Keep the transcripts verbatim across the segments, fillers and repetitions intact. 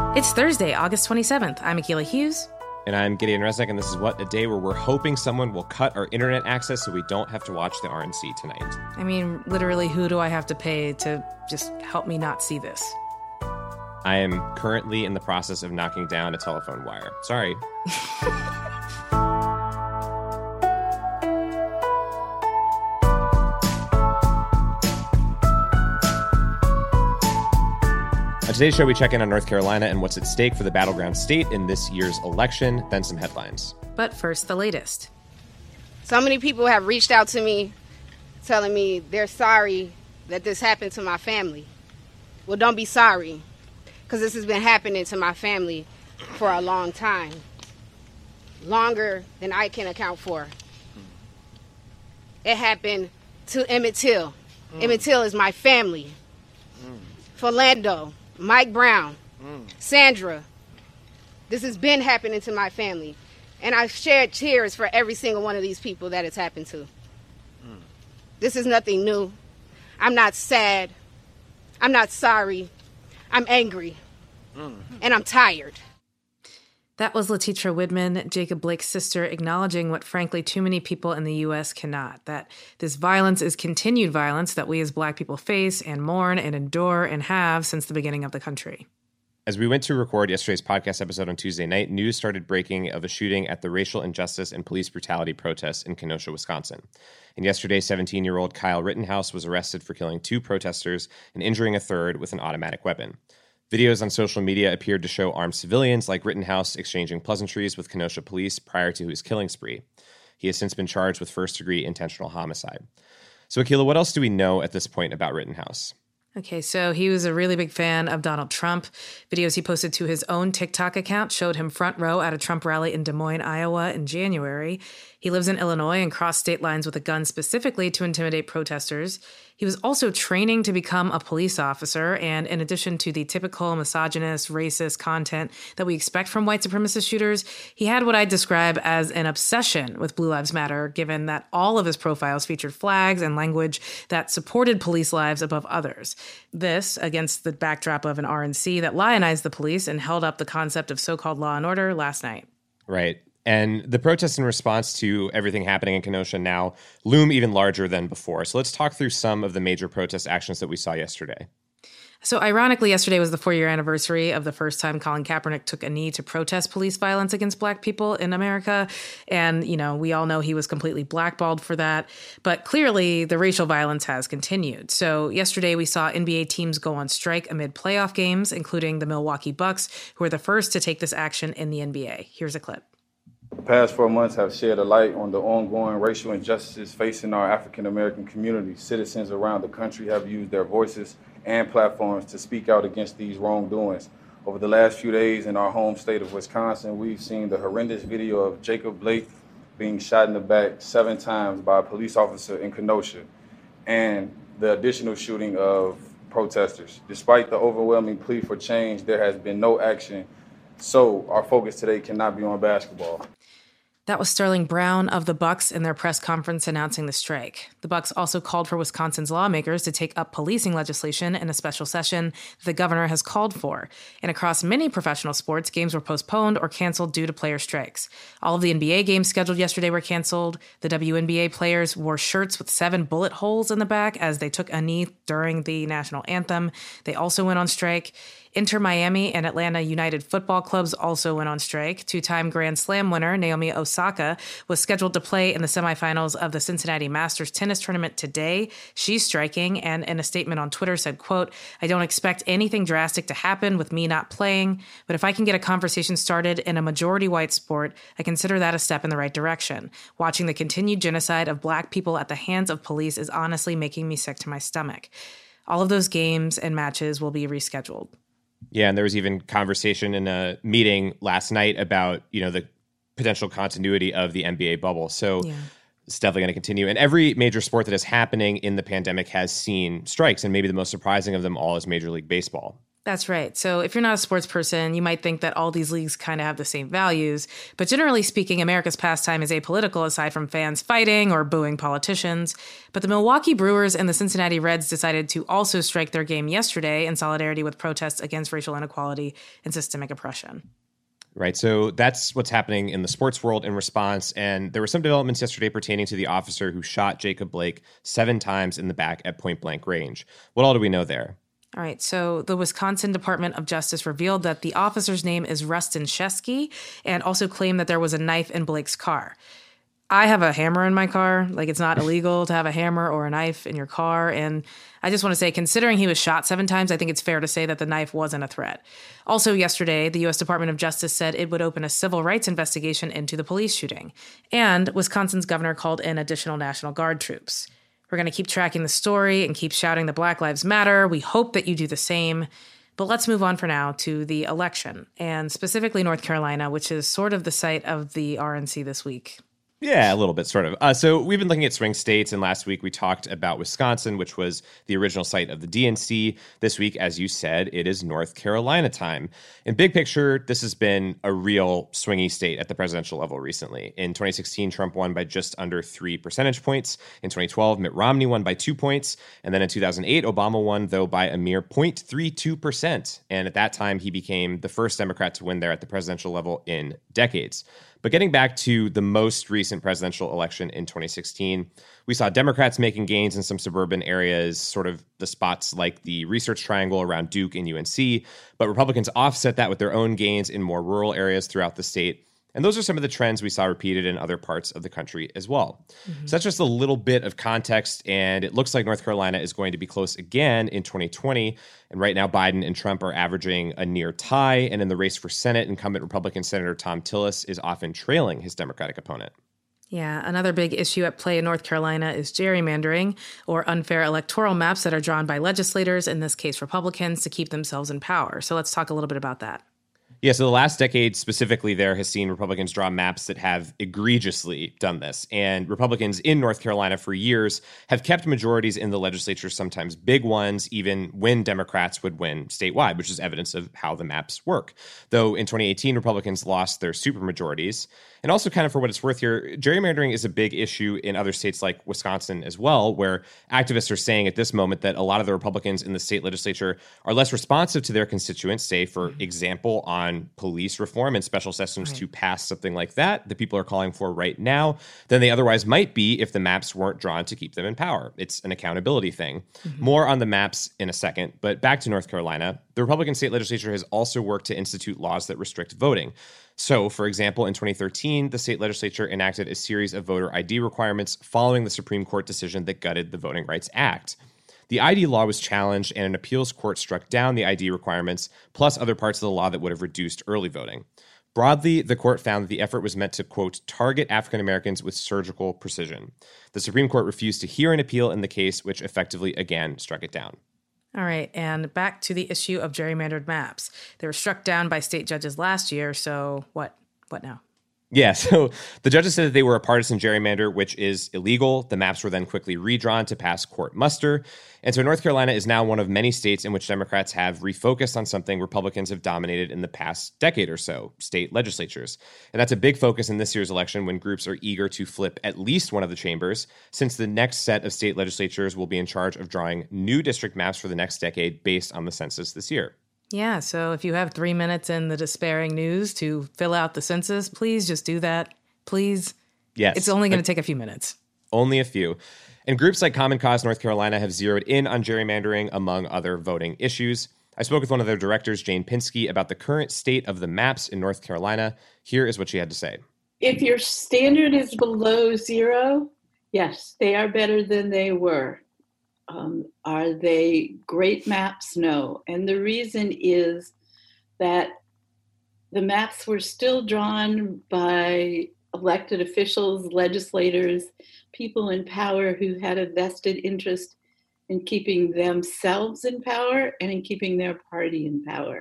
It's Thursday, August twenty-seventh. I'm Akilah Hughes. And I'm Gideon Resnick, and this is What, a day where we're hoping someone will cut our internet access so we don't have to watch the R N C tonight. I mean, literally, who do I have to pay to just help me not see this? I am currently in the process of knocking down a telephone wire. Sorry. On today's show, we check in on North Carolina and what's at stake for the battleground state in this year's election, then some headlines. But first, the latest. So many people have reached out to me telling me they're sorry that this happened to my family. Well, don't be sorry, because this has been happening to my family for a long time. Longer than I can account for. It happened to Emmett Till. Mm. Emmett Till is my family. Mm. Philando. Mike Brown, mm. Sandra. This has been happening to my family. And I've shared tears for every single one of these people that it's happened to. Mm. This is nothing new. I'm not sad. I'm not sorry. I'm angry. Mm. And I'm tired. That was Latitra Widman, Jacob Blake's sister, acknowledging what, frankly, too many people in the U S cannot, that this violence is continued violence that we as Black people face and mourn and endure and have since the beginning of the country. As we went to record yesterday's podcast episode on Tuesday night, news started breaking of a shooting at the racial injustice and police brutality protests in Kenosha, Wisconsin. And yesterday, seventeen-year-old Kyle Rittenhouse was arrested for killing two protesters and injuring a third with an automatic weapon. Videos on social media appeared to show armed civilians like Rittenhouse exchanging pleasantries with Kenosha police prior to his killing spree. He has since been charged with first-degree intentional homicide. So, Akilah, what else do we know at this point about Rittenhouse? Okay, so he was a really big fan of Donald Trump. Videos he posted to his own TikTok account showed him front row at a Trump rally in Des Moines, Iowa in January. He lives in Illinois and crossed state lines with a gun specifically to intimidate protesters. He was also training to become a police officer, and in addition to the typical misogynist, racist content that we expect from white supremacist shooters, he had what I describe as an obsession with Blue Lives Matter, given that all of his profiles featured flags and language that supported police lives above others. This, against the backdrop of an R N C that lionized the police and held up the concept of so-called law and order last night. Right. And the protests in response to everything happening in Kenosha now loom even larger than before. So let's talk through some of the major protest actions that we saw yesterday. So ironically, yesterday was the four-year anniversary of the first time Colin Kaepernick took a knee to protest police violence against Black people in America. And, you know, we all know he was completely blackballed for that. But clearly, the racial violence has continued. So yesterday, we saw N B A teams go on strike amid playoff games, including the Milwaukee Bucks, who were the first to take this action in the N B A. Here's a clip. The past four months have shed a light on the ongoing racial injustices facing our African-American community. Citizens around the country have used their voices and platforms to speak out against these wrongdoings. Over the last few days in our home state of Wisconsin, we've seen the horrendous video of Jacob Blake being shot in the back seven times by a police officer in Kenosha, and the additional shooting of protesters. Despite the overwhelming plea for change, there has been no action. So our focus today cannot be on basketball. That was Sterling Brown of the Bucks in their press conference announcing the strike. The Bucks also called for Wisconsin's lawmakers to take up policing legislation in a special session the governor has called for. And across many professional sports, games were postponed or canceled due to player strikes. All of the N B A games scheduled yesterday were canceled. The W N B A players wore shirts with seven bullet holes in the back as they took a knee during the national anthem. They also went on strike. Inter Miami and Atlanta United football clubs also went on strike. Two-time Grand Slam winner Naomi Osaka was scheduled to play in the semifinals of the Cincinnati Masters tennis tournament today. She's striking, and in a statement on Twitter said, quote, "I don't expect anything drastic to happen with me not playing, but if I can get a conversation started in a majority white sport, I consider that a step in the right direction. Watching the continued genocide of Black people at the hands of police is honestly making me sick to my stomach." All of those games and matches will be rescheduled. Yeah, and there was even conversation in a meeting last night about, you know, the potential continuity of the N B A bubble. So yeah. It's definitely going to continue. And every major sport that is happening in the pandemic has seen strikes, and maybe the most surprising of them all is Major League Baseball. That's right. So if you're not a sports person, you might think that all these leagues kind of have the same values. But generally speaking, America's pastime is apolitical aside from fans fighting or booing politicians. But the Milwaukee Brewers and the Cincinnati Reds decided to also strike their game yesterday in solidarity with protests against racial inequality and systemic oppression. Right. So that's what's happening in the sports world in response. And there were some developments yesterday pertaining to the officer who shot Jacob Blake seven times in the back at point blank range. What all do we know there? All right, so the Wisconsin Department of Justice revealed that the officer's name is Rustin Sheskey and also claimed that there was a knife in Blake's car. I have a hammer in my car. Like, it's not illegal to have a hammer or a knife in your car. And I just want to say, considering he was shot seven times, I think it's fair to say that the knife wasn't a threat. Also yesterday, the U S Department of Justice said it would open a civil rights investigation into the police shooting. And Wisconsin's governor called in additional National Guard troops. We're going to keep tracking the story and keep shouting that Black Lives Matter. We hope that you do the same. But let's move on for now to the election, and specifically North Carolina, which is sort of the site of the R N C this week. Yeah, a little bit, sort of. Uh, so we've been looking at swing states, and last week we talked about Wisconsin, which was the original site of the D N C. This week, as you said, it is North Carolina time. In big picture, this has been a real swingy state at the presidential level recently. In twenty sixteen, Trump won by just under three percentage points. In twenty twelve, Mitt Romney won by two points. And then in two thousand eight, Obama won, though, by a mere zero point three two percent. And at that time, he became the first Democrat to win there at the presidential level in decades. But getting back to the most recent presidential election in twenty sixteen, we saw Democrats making gains in some suburban areas, sort of the spots like the Research Triangle around Duke and U N C. But Republicans offset that with their own gains in more rural areas throughout the state. And those are some of the trends we saw repeated in other parts of the country as well. Mm-hmm. So that's just a little bit of context. And it looks like North Carolina is going to be close again in twenty twenty. And right now, Biden and Trump are averaging a near tie. And in the race for Senate, incumbent Republican Senator Thom Tillis is often trailing his Democratic opponent. Yeah, another big issue at play in North Carolina is gerrymandering, or unfair electoral maps that are drawn by legislators, in this case Republicans, to keep themselves in power. So let's talk a little bit about that. Yeah, so the last decade specifically there has seen Republicans draw maps that have egregiously done this. And Republicans in North Carolina for years have kept majorities in the legislature, sometimes big ones, even when Democrats would win statewide, which is evidence of how the maps work. Though in twenty eighteen, Republicans lost their supermajorities. And also, kind of for what it's worth here, gerrymandering is a big issue in other states like Wisconsin as well, where activists are saying at this moment that a lot of the Republicans in the state legislature are less responsive to their constituents, say, for example, on police reform and special sessions right. to pass something like that, that people are calling for right now, than they otherwise might be if the maps weren't drawn to keep them in power. It's an accountability thing. Mm-hmm. More on the maps in a second, but back to North Carolina. The Republican state legislature has also worked to institute laws that restrict voting. So, for example, in twenty thirteen, the state legislature enacted a series of voter I D requirements following the Supreme Court decision that gutted the Voting Rights Act. The I D law was challenged, and an appeals court struck down the I D requirements, plus other parts of the law that would have reduced early voting. Broadly, the court found that the effort was meant to, quote, target African Americans with surgical precision. The Supreme Court refused to hear an appeal in the case, which effectively, again, struck it down. All right, and back to the issue of gerrymandered maps. They were struck down by state judges last year, so what? What now? Yeah, so the judges said that they were a partisan gerrymander, which is illegal. The maps were then quickly redrawn to pass court muster. And so North Carolina is now one of many states in which Democrats have refocused on something Republicans have dominated in the past decade or so, state legislatures. And that's a big focus in this year's election when groups are eager to flip at least one of the chambers, since the next set of state legislatures will be in charge of drawing new district maps for the next decade based on the census this year. Yeah, so if you have three minutes in the despairing news to fill out the census, please just do that. Please. Yes. It's only going to take a few minutes. Only a few. And groups like Common Cause North Carolina have zeroed in on gerrymandering, among other voting issues. I spoke with one of their directors, Jane Pinsky, about the current state of the maps in North Carolina. Here is what she had to say. If your standard is below zero, yes, they are better than they were. Um, are they great maps? No. And the reason is that the maps were still drawn by elected officials, legislators, people in power who had a vested interest in keeping themselves in power and in keeping their party in power.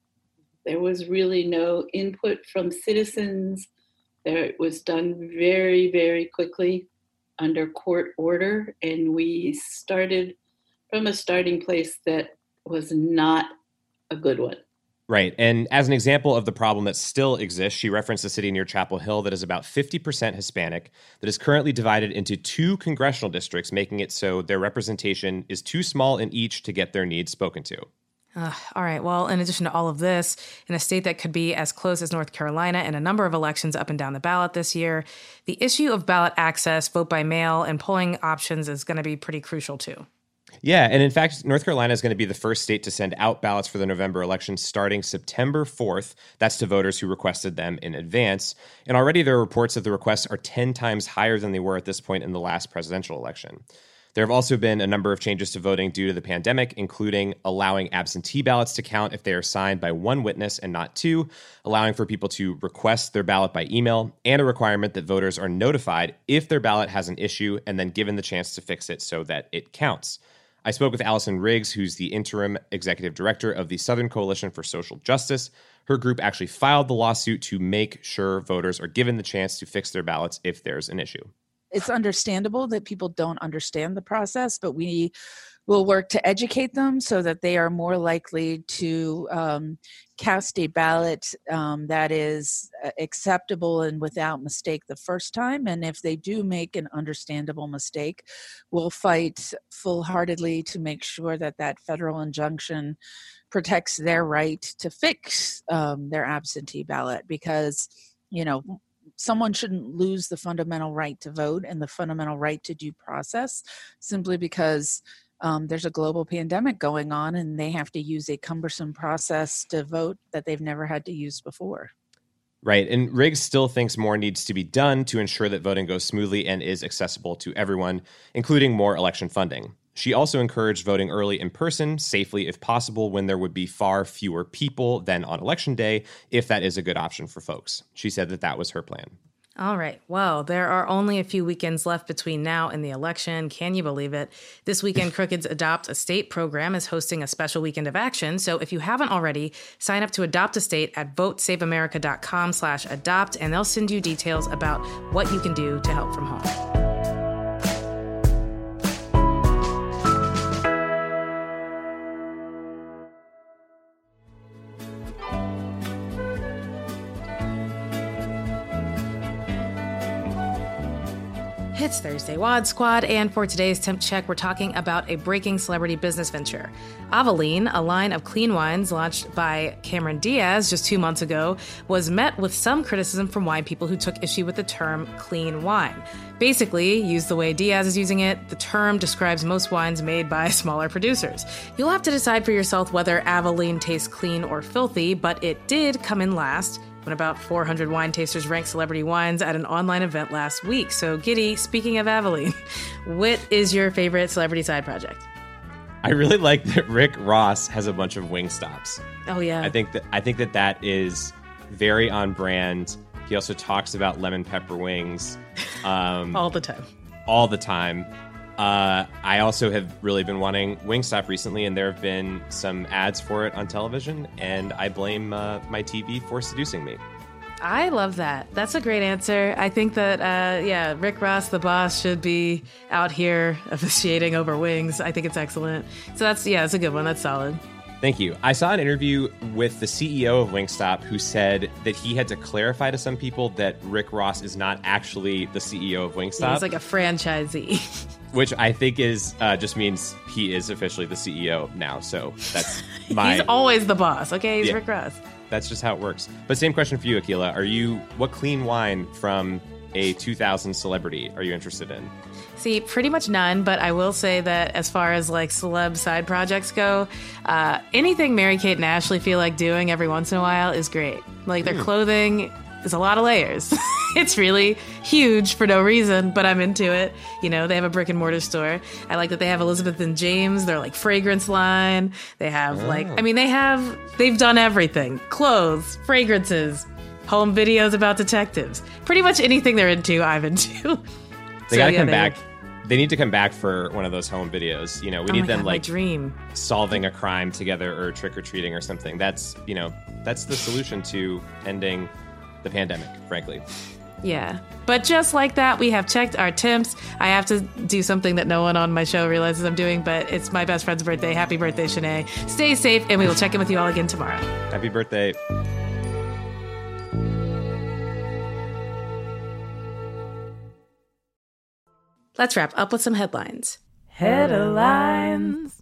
There was really no input from citizens. There, it was done very, very quickly under court order, and we started from a starting place that was not a good one. Right. And as an example of the problem that still exists, she referenced a city near Chapel Hill that is about fifty percent Hispanic, that is currently divided into two congressional districts, making it so their representation is too small in each to get their needs spoken to. Uh, all right. Well, in addition to all of this, in a state that could be as close as North Carolina in a number of elections up and down the ballot this year, the issue of ballot access, vote by mail, and polling options is going to be pretty crucial too. Yeah, and in fact, North Carolina is going to be the first state to send out ballots for the November election starting September fourth. That's to voters who requested them in advance. And already there are reports that the requests are ten times higher than they were at this point in the last presidential election. There have also been a number of changes to voting due to the pandemic, including allowing absentee ballots to count if they are signed by one witness and not two, allowing for people to request their ballot by email, and a requirement that voters are notified if their ballot has an issue and then given the chance to fix it so that it counts. I spoke with Allison Riggs, who's the interim executive director of the Southern Coalition for Social Justice. Her group actually filed the lawsuit to make sure voters are given the chance to fix their ballots if there's an issue. It's understandable that people don't understand the process, but we will work to educate them so that they are more likely to um, cast a ballot um, that is acceptable and without mistake the first time. And if they do make an understandable mistake, we'll fight full-heartedly to make sure that that federal injunction protects their right to fix um, their absentee ballot, because, you know, someone shouldn't lose the fundamental right to vote and the fundamental right to due process simply because um, there's a global pandemic going on and they have to use a cumbersome process to vote that they've never had to use before. Right. And Riggs still thinks more needs to be done to ensure that voting goes smoothly and is accessible to everyone, including more election funding. She also encouraged voting early in person, safely if possible, when there would be far fewer people than on election day, if that is a good option for folks. She said that that was her plan. All right. Well, there are only a few weekends left between now and the election. Can you believe it? This weekend, Crooked's Adopt a State program is hosting a special weekend of action. So if you haven't already, sign up to Adopt a State at votesaveamerica.com slash adopt, and they'll send you details about what you can do to help from home. It's Thursday Wad Squad, and for today's Temp Check, we're talking about a breaking celebrity business venture. Aveline, a line of clean wines launched by Cameron Diaz just two months ago, was met with some criticism from wine people who took issue with the term clean wine. Basically, used the way Diaz is using it, the term describes most wines made by smaller producers. You'll have to decide for yourself whether Aveline tastes clean or filthy, but it did come in last when about four hundred wine tasters ranked celebrity wines at an online event last week. So, Giddy, speaking of Aveline, what is your favorite celebrity side project? I really like that Rick Ross has a bunch of Wingstops. Oh, yeah. I think that I think that that is very on brand. He also talks about lemon pepper wings. Um, all the time. All the time. Uh, I also have really been wanting Wingstop recently, and there have been some ads for it on television, and I blame uh, my T V for seducing me. I love that. That's a great answer. I think that, uh, yeah, Rick Ross, the boss, should be out here officiating over wings. I think it's excellent. So that's, yeah, it's a good one. That's solid. Thank you. I saw an interview with the C E O of Wingstop who said that he had to clarify to some people that Rick Ross is not actually the C E O of Wingstop. Yeah, he's like a franchisee. Which I think is uh, just means he is officially the C E O now. So that's my... He's always the boss. Okay, he's yeah, Rick Ross. That's just how it works. But same question for you, Akilah. Are you... What clean wine from a two thousand celebrity are you interested in? See, pretty much none, but I will say that as far as like celeb side projects go, uh, anything Mary-Kate and Ashley feel like doing every once in a while is great. Like their mm. clothing is a lot of layers. It's really huge for no reason, but I'm into it. You know, they have a brick and mortar store. I like that they have Elizabeth and James, their like fragrance line. They have oh. like, I mean, they have, they've done everything. Clothes, fragrances, home videos about detectives. Pretty much anything they're into, I'm into. They so, gotta yeah, come they back. Were, They need to come back for one of those home videos. You know, we oh need them God, like dream. solving a crime together or trick-or-treating or something. That's, you know, that's the solution to ending the pandemic, frankly. Yeah. But just like that, we have checked our temps. I have to do something that no one on my show realizes I'm doing, but it's my best friend's birthday. Happy birthday, Shanae. Stay safe, and we will check in with you all again tomorrow. Happy birthday. Let's wrap up with some headlines. Headlines.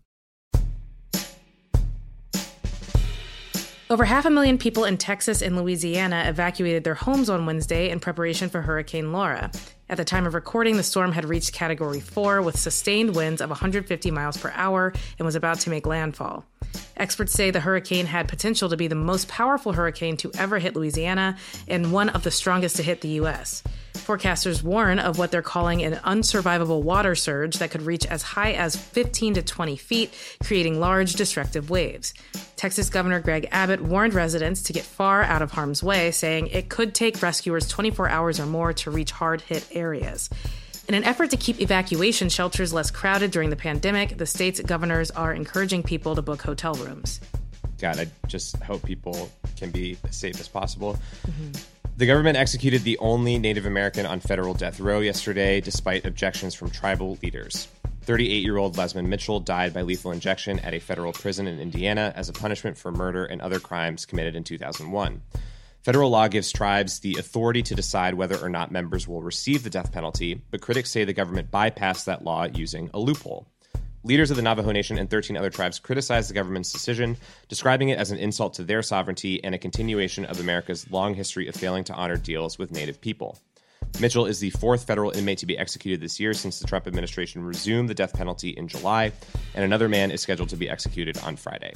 Over half a million people in Texas and Louisiana evacuated their homes on Wednesday in preparation for Hurricane Laura. At the time of recording, the storm had reached Category four with sustained winds of one hundred fifty miles per hour and was about to make landfall. Experts say the hurricane had potential to be the most powerful hurricane to ever hit Louisiana and one of the strongest to hit the U S. Forecasters warn of what they're calling an unsurvivable water surge that could reach as high as fifteen to twenty feet, creating large, destructive waves. Texas Governor Greg Abbott warned residents to get far out of harm's way, saying it could take rescuers twenty-four hours or more to reach hard-hit areas. In an effort to keep evacuation shelters less crowded during the pandemic, the state's governors are encouraging people to book hotel rooms. God, I just hope people can be as safe as possible. Mm-hmm. The government executed the only Native American on federal death row yesterday, despite objections from tribal leaders. thirty-eight-year-old Lesmond Mitchell died by lethal injection at a federal prison in Indiana as a punishment for murder and other crimes committed in two thousand one. Federal law gives tribes the authority to decide whether or not members will receive the death penalty, but critics say the government bypassed that law using a loophole. Leaders of the Navajo Nation and thirteen other tribes criticized the government's decision, describing it as an insult to their sovereignty and a continuation of America's long history of failing to honor deals with Native people. Mitchell is the fourth federal inmate to be executed this year since the Trump administration resumed the death penalty in July, and another man is scheduled to be executed on Friday.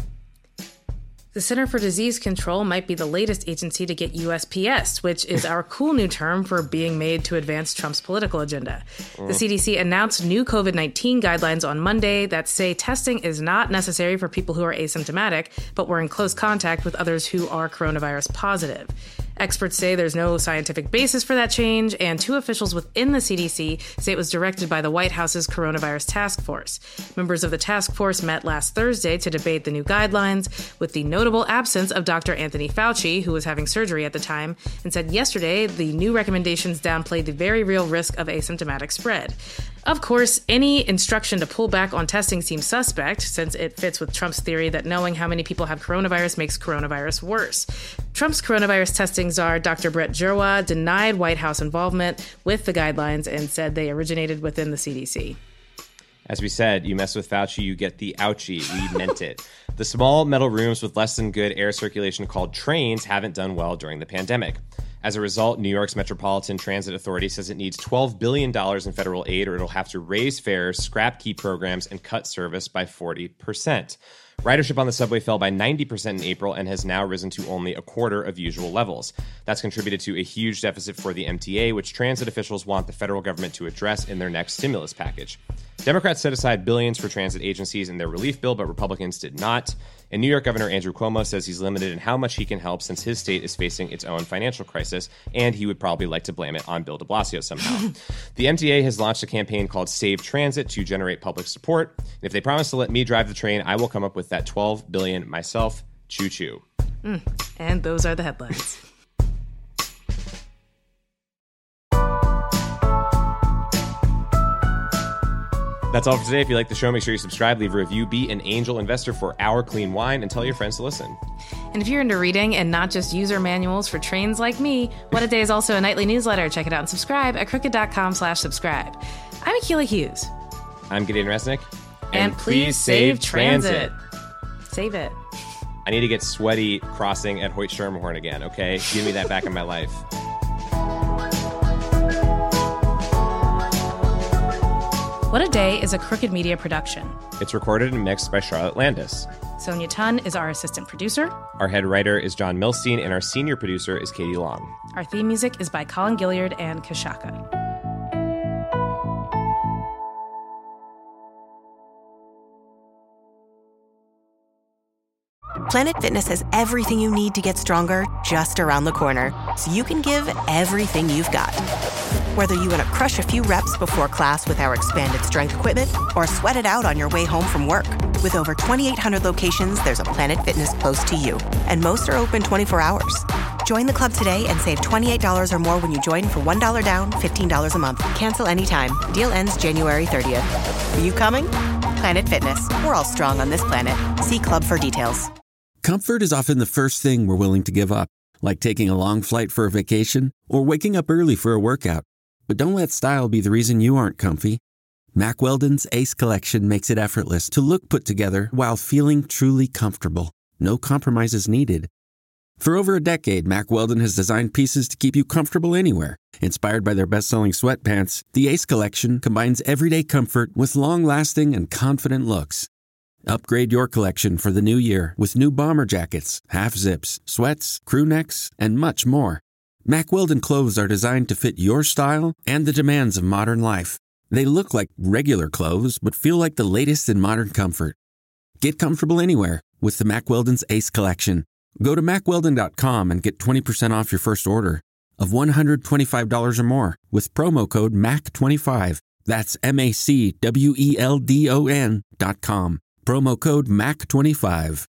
The Center for Disease Control might be the latest agency to get U S P S, which is our cool new term for being made to advance Trump's political agenda. Mm. The C D C announced new COVID nineteen guidelines on Monday that say testing is not necessary for people who are asymptomatic, but were in close contact with others who are coronavirus positive. Experts say there's no scientific basis for that change, and two officials within the C D C say it was directed by the White House's coronavirus task force. Members of the task force met last Thursday to debate the new guidelines, with the notable absence of Doctor Anthony Fauci, who was having surgery at the time, and said yesterday the new recommendations downplayed the very real risk of asymptomatic spread. Of course, any instruction to pull back on testing seems suspect, since it fits with Trump's theory that knowing how many people have coronavirus makes coronavirus worse. Trump's coronavirus testing czar, Doctor Brett Giroir, denied White House involvement with the guidelines and said they originated within the C D C. As we said, you mess with Fauci, you get the ouchie. We meant it. The small metal rooms with less than good air circulation called trains haven't done well during the pandemic. As a result, New York's Metropolitan Transit Authority says it needs twelve billion dollars in federal aid, or it'll have to raise fares, scrap key programs, and cut service by forty percent. Ridership on the subway fell by ninety percent in April and has now risen to only a quarter of usual levels. That's contributed to a huge deficit for the M T A, which transit officials want the federal government to address in their next stimulus package. Democrats set aside billions for transit agencies in their relief bill, but Republicans did not. And New York Governor Andrew Cuomo says he's limited in how much he can help since his state is facing its own financial crisis, and he would probably like to blame it on Bill de Blasio somehow. The M T A has launched a campaign called Save Transit to generate public support. And if they promise to let me drive the train, I will come up with that twelve billion dollars myself. Choo-choo. Mm, and those are the headlines. That's all for today. If you like the show, make sure you subscribe, leave a review, be an angel investor for Our Clean Wine, and tell your friends to listen. And if you're into reading and not just user manuals for trains like me, What a Day is also a nightly newsletter. Check it out and subscribe at crooked.com slash subscribe. I'm Akilah Hughes. I'm Gideon Resnick. And, and please, please save transit. transit. Save it. I need to get sweaty crossing at Hoyt Schermerhorn again, okay? Give me that back in my life. What a Day is a Crooked Media production. It's recorded and mixed by Charlotte Landis. Sonia Tun is our assistant producer. Our head writer is John Milstein, and our senior producer is Katie Long. Our theme music is by Colin Gilliard and Kashaka. Planet Fitness has everything you need to get stronger just around the corner, so you can give everything you've got. Whether you want to crush a few reps before class with our expanded strength equipment or sweat it out on your way home from work. With over twenty-eight hundred locations, there's a Planet Fitness close to you, and most are open twenty-four hours. Join the club today and save twenty-eight dollars or more when you join for one dollar down, fifteen dollars a month. Cancel anytime. Deal ends January thirtieth. Are you coming? Planet Fitness. We're all strong on this planet. See club for details. Comfort is often the first thing we're willing to give up, like taking a long flight for a vacation or waking up early for a workout. But don't let style be the reason you aren't comfy. Mack Weldon's Ace Collection makes it effortless to look put together while feeling truly comfortable. No compromises needed. For over a decade, Mack Weldon has designed pieces to keep you comfortable anywhere. Inspired by their best-selling sweatpants, the Ace Collection combines everyday comfort with long-lasting and confident looks. Upgrade your collection for the new year with new bomber jackets, half-zips, sweats, crew necks, and much more. Mack Weldon clothes are designed to fit your style and the demands of modern life. They look like regular clothes, but feel like the latest in modern comfort. Get comfortable anywhere with the Mack Weldon's Ace Collection. Go to mack weldon dot com and get twenty percent off your first order of one hundred twenty-five dollars or more with promo code M A C twenty-five. That's M A C W E L D O N dot com. Promo code M A C twenty-five.